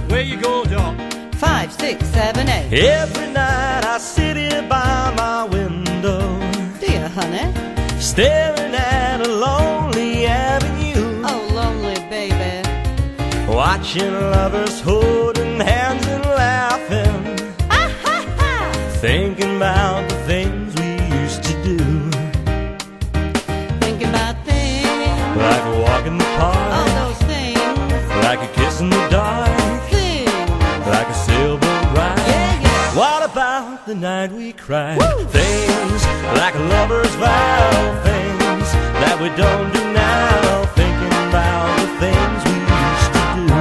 Where you go, Doc? 5, 6, 7, 8. Every night I sit here by my window, Do you, honey? staring at a lonely avenue, Oh, lonely baby. watching lovers holding hands and laughing, Ah, ha, ha. thinking about the things we used to do, Thinking about things. like a walk in the All park, those things. like a kiss in the dark, Things. like a sailboat ride. Yeah, yeah. What about the night we cried? Woo! Things like a lover's vow, things that we don't do now, thinking about the things we used to do.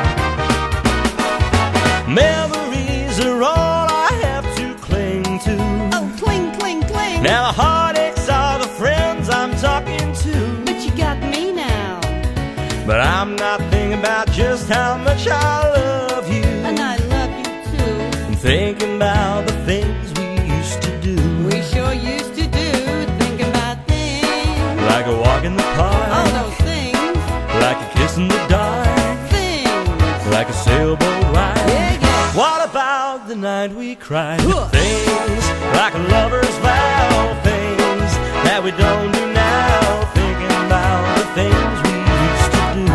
Memories are all I have to cling to. Oh, cling, cling, cling. Now the heartaches are the friends I'm talking to. But you got me now. But I'm not thinking about just how much I love you, And I love you too. I'm thinking about the things we used to do. We sure used to do. Thinking about things. Like a walk in the park, All those things. like a kiss in the dark, Things. like a sailboat ride. Yeah, yeah. What about the night we cried? Huh. Things like a lover's vow, things that we don't do now, thinking about the things we used to do.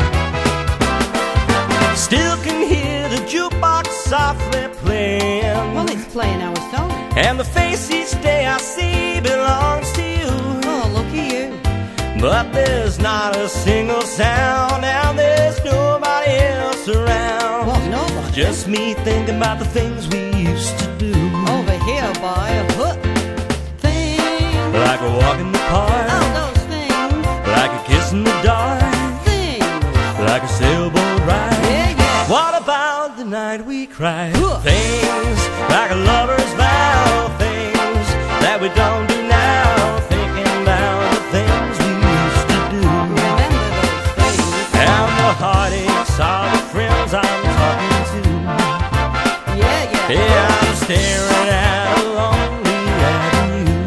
Still can hear the jukebox softly playing, Well, it's playing our song. and the face each day I see belongs to you. Oh, look at you. But there's not a single sound, and there's nobody else around. Well, nobody. Just me thinking about the things we used to do. Over here, boy. Hook. Things. Like a walk in the park, All those things. like a kiss in the dark, Things. like a sailboat ride. Yeah, yeah. What about the night we cried? Huh. Things like a lover's vow, things that we don't do now, thinking about the things we used to do. Remember those things. And the heartaches are the friends I'm talking to. Yeah, yeah. Yeah, I'm staring at a lonely avenue.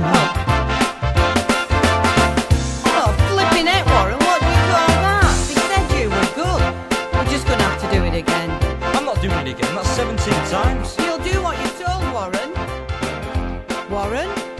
Oh, flipping it, Warren. What do you call that? They said you were good. We're just gonna have to do it again. I'm not doing it again, that's 17 times. You'll do what you're told, Warren. Warren?